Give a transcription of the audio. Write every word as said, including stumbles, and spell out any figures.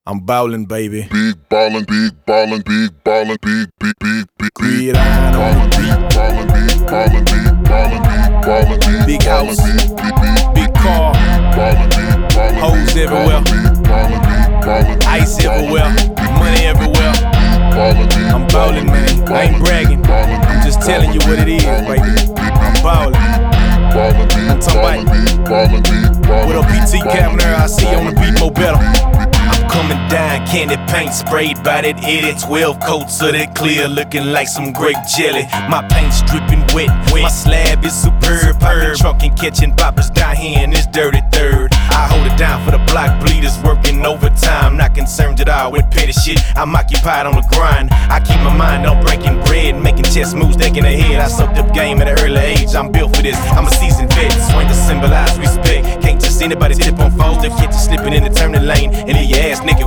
I'm ballin', baby. Big ballin', big ballin', big ballin', big, big, big, big, Big ballin', big ballin', big ballin', big ballin', big ballin', big Big house, big, big, big, big car, ballin', big ballin', hoes big everywhere, ballin', ballin', big ballin', ice big everywhere, ballin', money everywhere. ballin', big I'm ballin', man. I ain't bragging. I'm just telling you what it is, baby. I'm ballin'. I'm talking about with a P T cabinet I see on the beat more better. I'm coming down, candy paint sprayed by that idiot. Twelve coats of that clear, looking like some grape jelly. My paint's dripping wet, my slab is superb. Poppin' trunk and catching boppers down here in this dirty third. I hold it down for the block bleeders working overtime. Not concerned at all with petty shit, I'm occupied on the grind. I keep my mind on breaking bread, making chess moves, thinking ahead. I soaked up game at an early age, I'm built for this. I'm a seasoned vet, swing to symbolize respect. Can't just anybody tip on foes, they'll catch you slipping in the turning lane and leave your ass naked